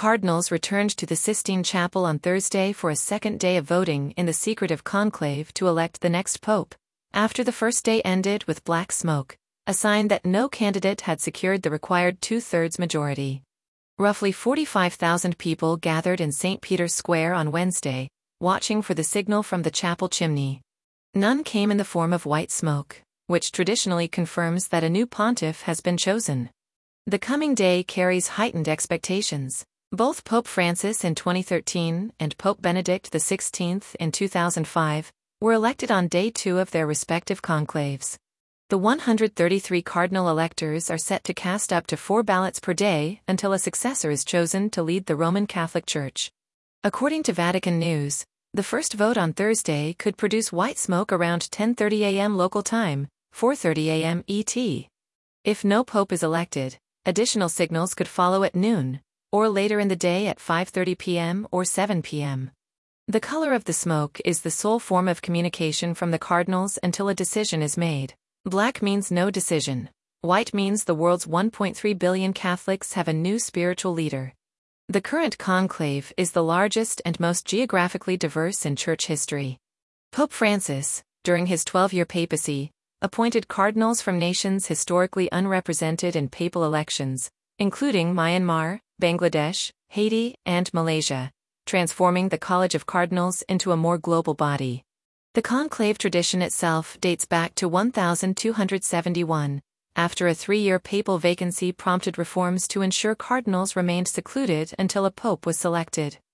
cardinals returned to the Sistine Chapel on Thursday for a second day of voting in the secretive conclave to elect the next pope, after the first day ended with black smoke, a sign that no candidate had secured the required two-thirds majority. Roughly 45,000 people gathered in St. Peter's Square on Wednesday, watching for the signal from the chapel chimney. None came in the form of white smoke, which traditionally confirms that a new pontiff has been chosen. The coming day carries heightened expectations. Both Pope Francis in 2013 and Pope Benedict XVI in 2005 were elected on day 2 of their respective conclaves. The 133 cardinal electors are set to cast up to 4 ballots per day until a successor is chosen to lead the Roman Catholic Church. According to Vatican News, the first vote on Thursday could produce white smoke around 10:30 a.m. local time, 4:30 a.m. ET. If no pope is elected, additional signals could follow at noon, or later in the day at 5:30 p.m. or 7 p.m. The color of the smoke is the sole form of communication from the cardinals until a decision is made. Black means no decision. White means the world's 1.3 billion Catholics have a new spiritual leader. The current conclave is the largest and most geographically diverse in church history. Pope Francis, during his 12-year papacy, appointed cardinals from nations historically unrepresented in papal elections, including Myanmar, Bangladesh, Haiti, and Malaysia, transforming the College of Cardinals into a more global body. The conclave tradition itself dates back to 1271, after a 3-year papal vacancy prompted reforms to ensure cardinals remained secluded until a pope was selected.